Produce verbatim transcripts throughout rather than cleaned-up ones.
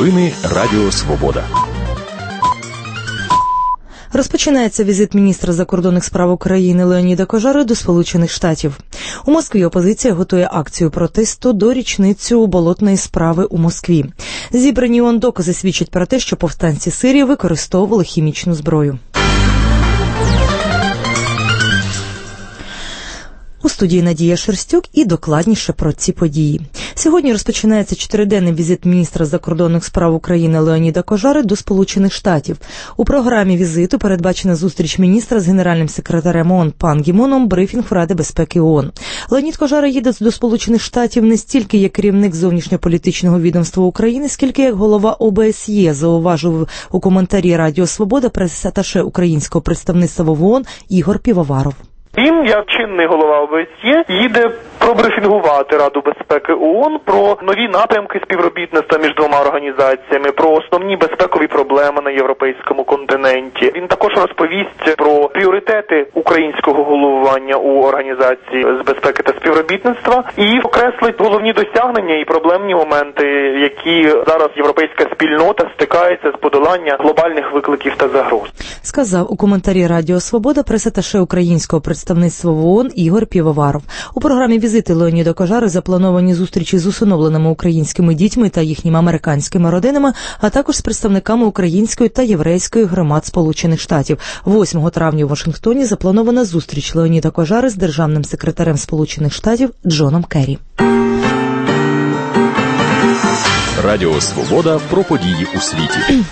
Новини Радіо Свобода. Розпочинається візит міністра закордонних справ України Леоніда Кожари до Сполучених Штатів. У Москві опозиція готує акцію протесту до річницю болотної справи у Москві. Зібрані ООН докази свідчать про те, що повстанці Сирії використовували хімічну зброю. У студії Надія Шерстюк і докладніше про ці події. Сьогодні розпочинається чотириденний візит міністра закордонних справ України Леоніда Кожари до Сполучених Штатів. У програмі візиту передбачена зустріч міністра з генеральним секретарем ООН Пан Гі Муном, брифінг Ради безпеки ООН. Леонід Кожара їде до Сполучених Штатів не стільки як керівник зовнішньополітичного відомства України, скільки як голова О Б С Є, зауважив у коментарі Радіо Свобода прес-аташе українського представництва в ООН Ігор Півоваров. Він, як чинний голова О Б С Є, їде пробрифінгувати Раду безпеки ООН про нові напрямки співробітництва між двома організаціями, про основні безпекові проблеми на європейському континенті. Він також розповість про пріоритети українського головування у Організації з безпеки та співробітництва і окреслить головні досягнення і проблемні моменти, які зараз європейська спільнота стикається з подолання глобальних викликів та загроз. Сказав у коментарі Радіо Свобода прес-аташе українського представництва в ООН Ігор Півоваров. У програмі візити Леоніда Кожари заплановані зустрічі з усиновленими українськими дітьми та їхніми американськими родинами, а також з представниками української та єврейської громад Сполучених Штатів. восьмого травня у Вашингтоні запланована зустріч Леоніда Кожари з державним секретарем Сполучених Штатів Джоном Керрі. Радіо Свобода про події у світі.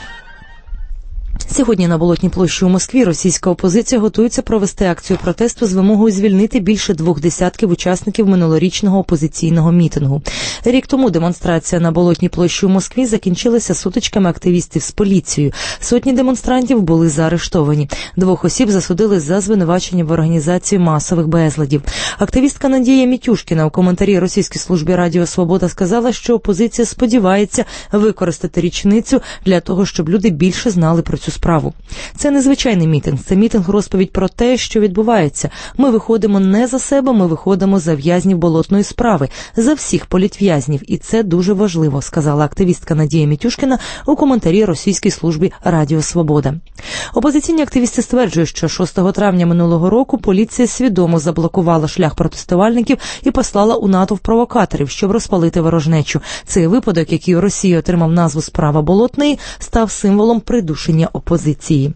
Сьогодні на Болотній площі у Москві російська опозиція готується провести акцію протесту з вимогою звільнити більше двох десятків учасників минулорічного опозиційного мітингу. Рік тому демонстрація на Болотній площі у Москві закінчилася сутичками активістів з поліцією. Сотні демонстрантів були заарештовані. Двох осіб засудили за звинувачення в організації масових безладів. Активістка Надія Мітюшкіна у коментарі російській службі Радіо Свобода сказала, що опозиція сподівається використати річницю для того, щоб люди більше знали про цю справу. Це незвичайний мітинг, це мітинг-розповідь про те, що відбувається. Ми виходимо не за себе, ми виходимо за в'язнів болотної справи, за всіх політв'язнів, і це дуже важливо, сказала активістка Надія Мітюшкіна у коментарі російській службі Радіо Свобода. Опозиційні активісти стверджують, що шостого травня минулого року поліція свідомо заблокувала шлях протестувальників і послала у натовп провокаторів, щоб розпалити ворожнечу. Цей випадок, який у Росії отримав назву «Справа Болотної», став символом придушення опозиції.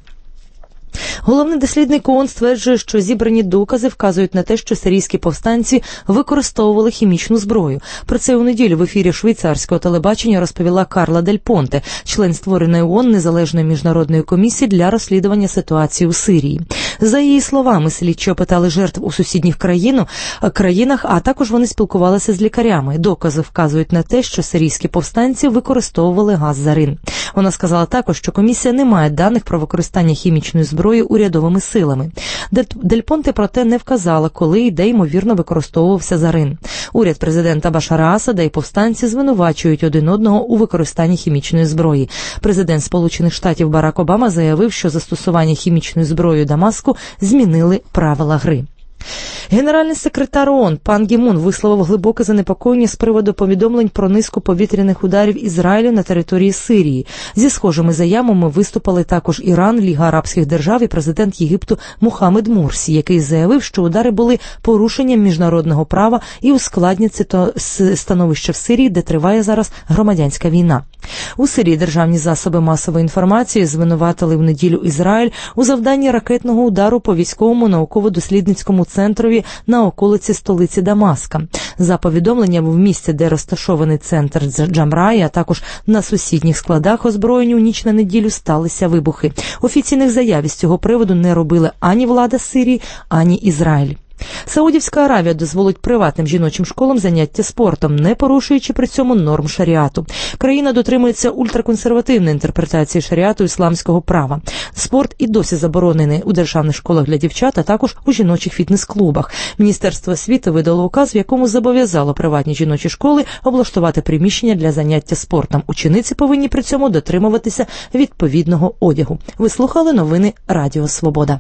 Головний дослідник ООН стверджує, що зібрані докази вказують на те, що сирійські повстанці використовували хімічну зброю. Про це у неділю в ефірі швейцарського телебачення розповіла Карла Дель Понте, член створеної ООН Незалежної міжнародної комісії для розслідування ситуації у Сирії. За її словами, слідчі опитали жертв у сусідніх країну, країнах, а також вони спілкувалися з лікарями. Докази вказують на те, що сирійські повстанці використовували газ зарин. Вона сказала також, що комісія не має даних про використання хімічної зброї урядовими силами. Дель Понте, проте, не вказала, коли і де, ймовірно, використовувався зарин. Уряд президента Башара Асада і повстанці звинувачують один одного у використанні хімічної зброї. Президент Сполучених Штатів Барак Обама заявив, що застосування хімічної зброї у Дамаску змінили правила гри. Генеральний секретар ООН Пан Гі Мун висловив глибоке занепокоєння з приводу повідомлень про низку повітряних ударів Ізраїлю на території Сирії. Зі схожими заявами виступили також Іран, Ліга Арабських Держав і президент Єгипту Мухаммед Мурсі, який заявив, що удари були порушенням міжнародного права і ускладнять становище в Сирії, де триває зараз громадянська війна. У Сирії державні засоби масової інформації звинуватили в неділю Ізраїль у завданні ракетного удару по військовому науково-дослідницькому центрові на околиці столиці Дамаска. За повідомленням, в місці, де розташований центр Джамраї, а також на сусідніх складах озброєнь у ніч на неділю сталися вибухи. Офіційних заяв із цього приводу не робили ані влада Сирії, ані Ізраїль. Саудівська Аравія дозволить приватним жіночим школам заняття спортом, не порушуючи при цьому норм шаріату. Країна дотримується ультраконсервативної інтерпретації шаріату ісламського права. Спорт і досі заборонений у державних школах для дівчат, а також у жіночих фітнес-клубах. Міністерство освіти видало указ, в якому зобов'язало приватні жіночі школи облаштувати приміщення для заняття спортом. Учениці повинні при цьому дотримуватися відповідного одягу. Ви слухали новини Радіо Свобода.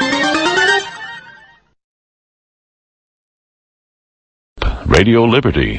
Radio Liberty.